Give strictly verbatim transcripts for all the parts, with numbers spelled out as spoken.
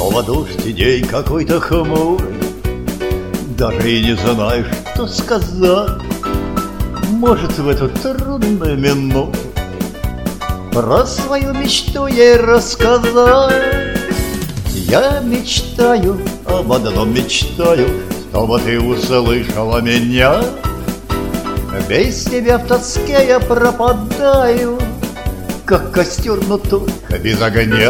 Снова дождь идей какой-то хмурый, даже и не знаешь, что сказать. Может, в эту трудную минуту про свою мечту ей рассказать. Я мечтаю, об одном мечтаю, чтобы ты услышала меня. Без тебя в тоске я пропадаю, как костер, но только без огня.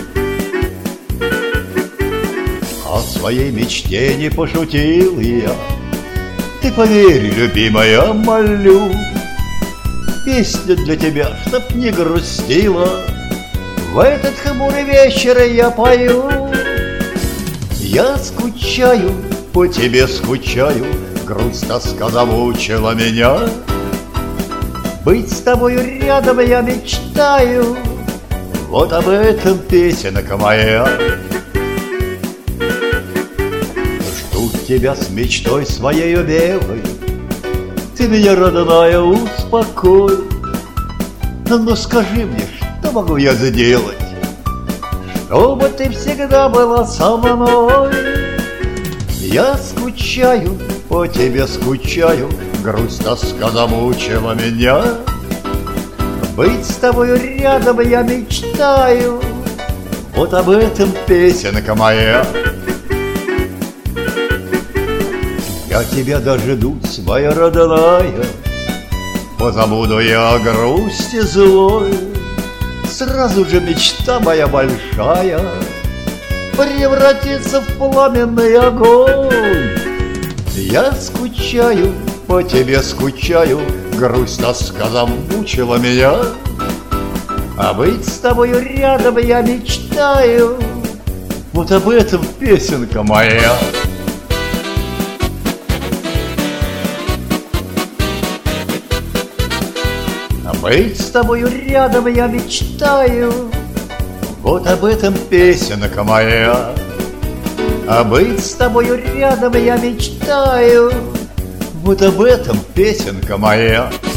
О своей мечте не пошутил я, ты поверь, любимая, молю. Песня для тебя, чтоб не грустила, в этот хмурый вечер я пою. Я скучаю, по тебе скучаю, грусть, тоска замучила меня. Быть с тобою рядом я мечтаю, вот об этом песенка моя. Жду тебя с мечтой своею белой, ты меня, родная, успокой. Но скажи мне, что могу я сделать, чтобы ты всегда была со мной? Я скучаю, по тебе скучаю, грусть, тоска замучила меня. Быть с тобою рядом я мечтаю, вот об этом песенка моя. Я тебя дождусь, моя родная, позабуду я о грусти злой. Сразу же мечта моя большая превратится в пламенный огонь. Я скучаю, по тебе скучаю, грусть, тоска замучила меня. А быть с тобою рядом я мечтаю, вот об этом песенка моя. Быть с тобою рядом я мечтаю, вот об этом песенка моя. А быть с тобою рядом я мечтаю, вот об этом песенка моя.